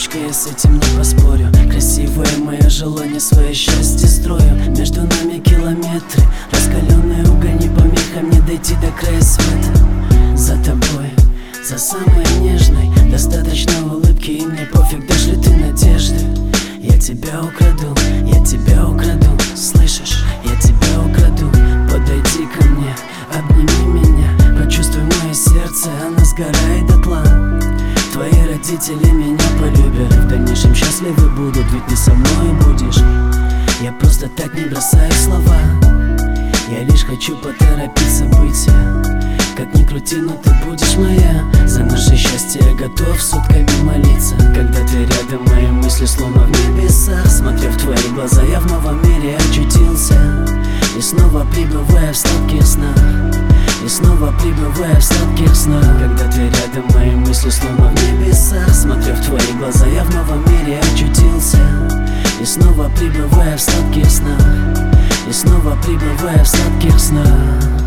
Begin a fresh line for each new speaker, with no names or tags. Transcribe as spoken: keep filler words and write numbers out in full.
девочка, я с этим не поспорю. Красивое мое желание, свое счастье строю. Между нами километры, раскаленные уголь, не помеха мне дойти до края света. За тобой, за самой нежной, достаточно улыбки, и мне пофиг, дашь ли ты надежды. Я тебя украду, я тебя украду, слышишь? Я тебя украду. Подойди ко мне, обними меня, почувствуй мое сердце, оно сгорает дотла. Твои родители меня полюбят, в дальнейшем счастливы будут, ведь ты со мной будешь. Я просто так не бросаю слова, я лишь хочу поторопить события. Как ни крути, но ты будешь моя. За наше счастье я готов сутками молиться. Когда ты рядом, мои мысли словно в небесах. Смотря в твои глаза, я в новом мире очутился. И снова пребывая в сладких снах. И снова пребывая в сладких снах. Когда ты рядом, мои мысли словно в небесах. Смотря в твои глаза, я в новом мире очутился. И снова пребывая в сладких снах. И снова пребывая в сладких снах.